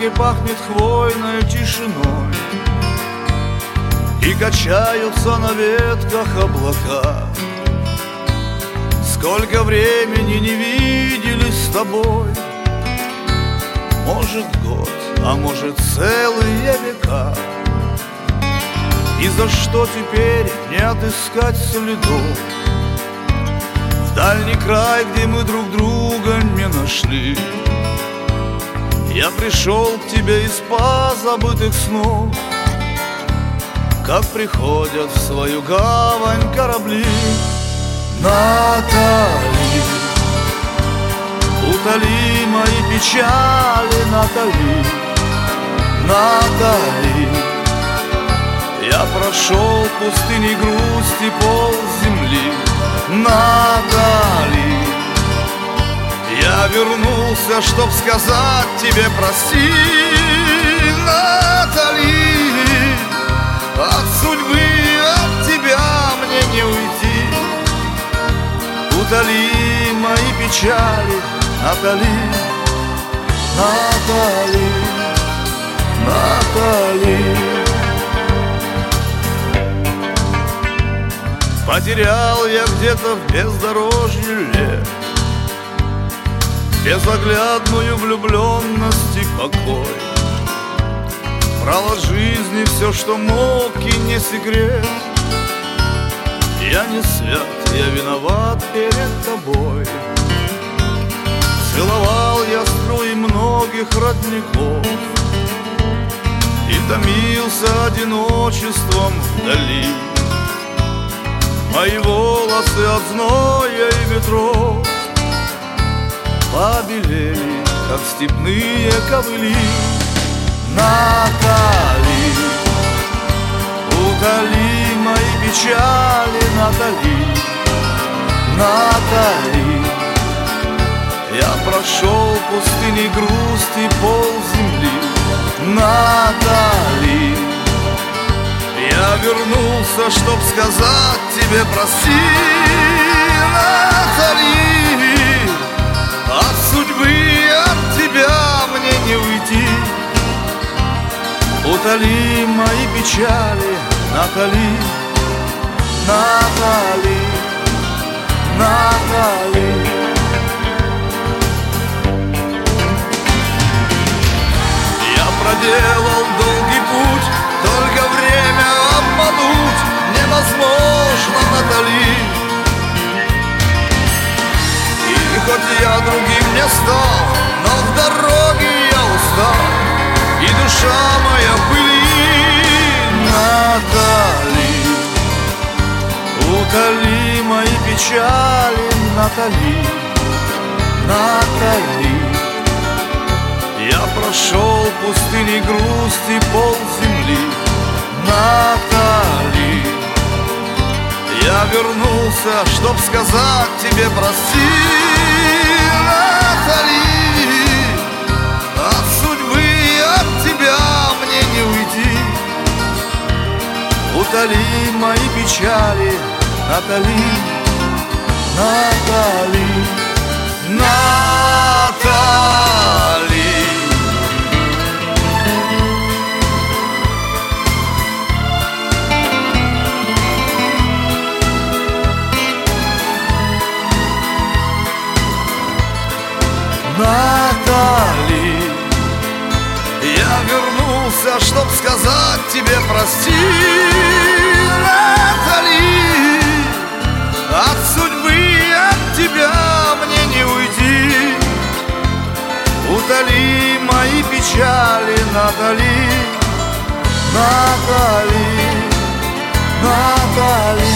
воздухе пахнет хвойной тишиной, и качаются на ветках облака. Сколько времени не виделись с тобой, может год, а может целые века. И за что теперь не отыскать следов в дальний край, где мы друг друга не нашли? Я пришел к тебе из позабытых снов, как приходят в свою гавань корабли. Натали, утоли мои печали, Натали, Натали. Я прошел пустыни грусти пол земли, Натали. Я вернулся, чтоб сказать тебе прости, Натали. От судьбы, от тебя мне не уйти. Утоли мои печали, Натали, Натали, Натали. Потерял я где-то в бездорожье лет безоглядную влюбленность и покой. Брал от жизни все, что мог, и не секрет. Я не свят, я виноват перед тобой. Целовал я струи многих родников и томился одиночеством вдали. Мои волосы от зноя и ветров побелели, как степные ковыли. Натали, утоли мои печали, Натали, Натали. Я прошел пустыни грусти пол земли, Натали. Я вернулся, чтоб сказать тебе прости, Натали. От судьбы, от тебя мне не уйти. Утоли мои печали, Натали, Натали, Натали. Я проделал долгий путь, только время обмануть невозможно, Натали. И хоть я другим не стал, но в дороге я устал, и душа моя в пыли. Натали, утоли мои печали, Натали, Натали. Я прошел пустыни грусти пол земли, Натали. Я вернулся, чтоб сказать тебе прости, Натали. От судьбы, от тебя мне не уйти. Утоли мои печали, Натали, Натали, Натали. Натали, я вернулся, чтоб сказать тебе прости, Натали. От судьбы, от тебя мне не уйти. Утоли мои печали, Натали, Натали, Натали.